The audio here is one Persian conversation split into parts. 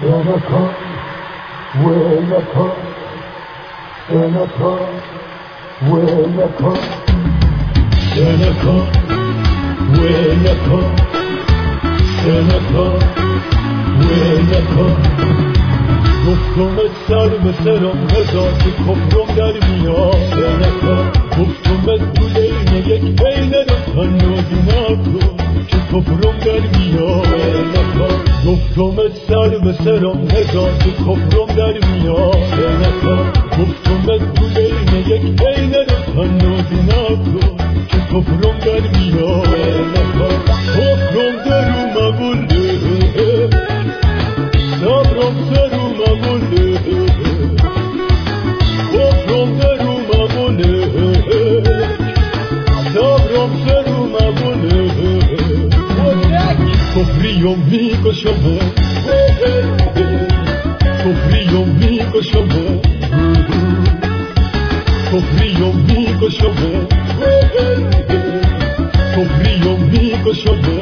Seneca, Seneca, Seneca, Seneca, Seneca, Seneca, Seneca, Seneca. گفتم سر به سرم نزاک کفرم در میاد سنکا گفتم دولین یک عینه تنازی نکن که کفرم در میاد سنکا گفتم سر به سرم نزاک کفرم در میاد سنکا گفتم دولین یک عینه تنازی نکن که کفرم در میاد سنکا کفرم در مبوله صبرم سرو مبوله کفرم درو مبوله صبرم سرو مبوله کفریم میکشمه کفریم میکشمه کفریم میکشمه کفریم میکشمه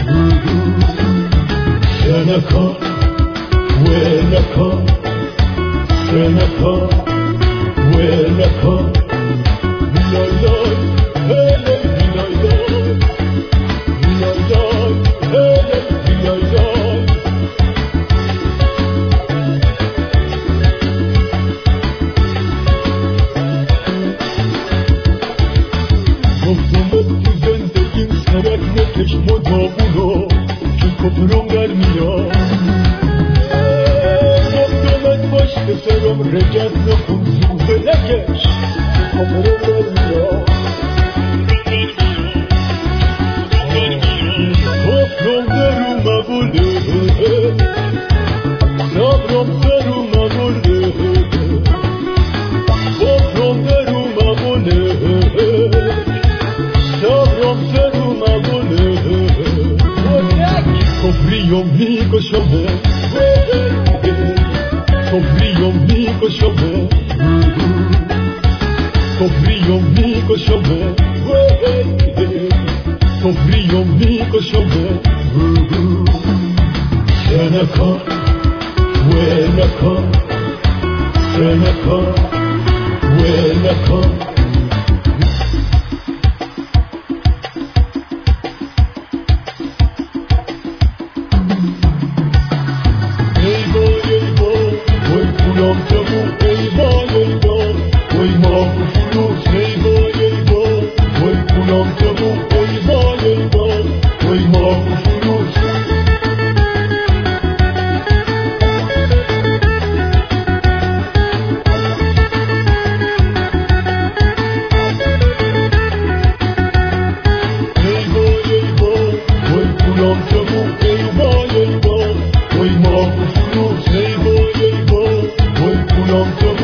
سنکا Seneca, Seneca, Seneca, Villalay, hele Villalay, Villalay, hele Villalay. Goftum tu zendegim senek nekeş modabuno, ki kopurum gelmiyor. Serum rejat nokum zubelekeş Komurum vermiyor Kofrum deruma bulu Sabrum seruma bulu Kofrum deruma bulu Sabrum seruma bulu Kofriyom mikoşome Kofriyom mikoşome Kofriyom mikoşome Kofriyom mikoşome Seneca, Seneca, Seneca, Seneca. Long